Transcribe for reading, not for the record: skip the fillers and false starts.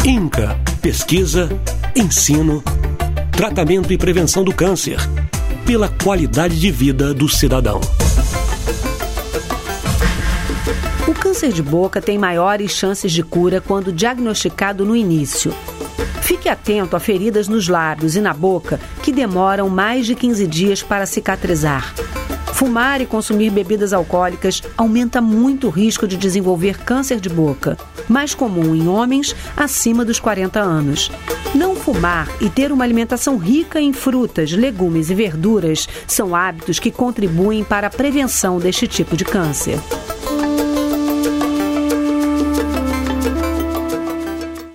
INCA. Pesquisa, ensino, tratamento e prevenção do câncer. Pela qualidade de vida do cidadão. O câncer de boca tem maiores chances de cura quando diagnosticado no início. Fique atento a feridas nos lábios e na boca que demoram mais de 15 dias para cicatrizar. Fumar e consumir bebidas alcoólicas aumenta muito o risco de desenvolver câncer de boca, mais comum em homens acima dos 40 anos. Não fumar e ter uma alimentação rica em frutas, legumes e verduras são hábitos que contribuem para a prevenção deste tipo de câncer.